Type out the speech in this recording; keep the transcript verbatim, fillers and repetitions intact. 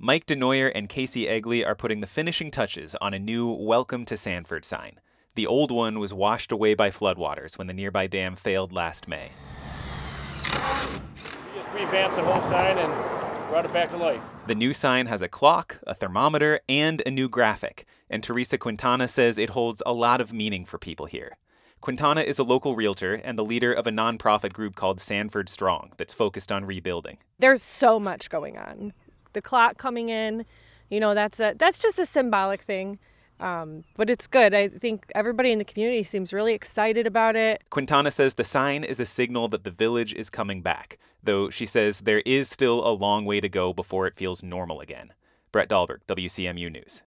Mike DeNoyer and Casey Egley are putting the finishing touches on a new Welcome to Sanford sign. The old one was washed away by floodwaters when the nearby dam failed last May. We just revamped the whole sign and brought it back to life. The new sign has a clock, a thermometer, and a new graphic, and Teresa Quintana says it holds a lot of meaning for people here. Quintana is a local realtor and the leader of a nonprofit group called Sanford Strong that's focused on rebuilding. There's so much going on. The clock coming in, you know, that's a that's just a symbolic thing. Um, but it's good. I think everybody in the community seems really excited about it. Quintana says the sign is a signal that the village is coming back, though she says there is still a long way to go before it feels normal again. Brett Dahlberg, W C M U News.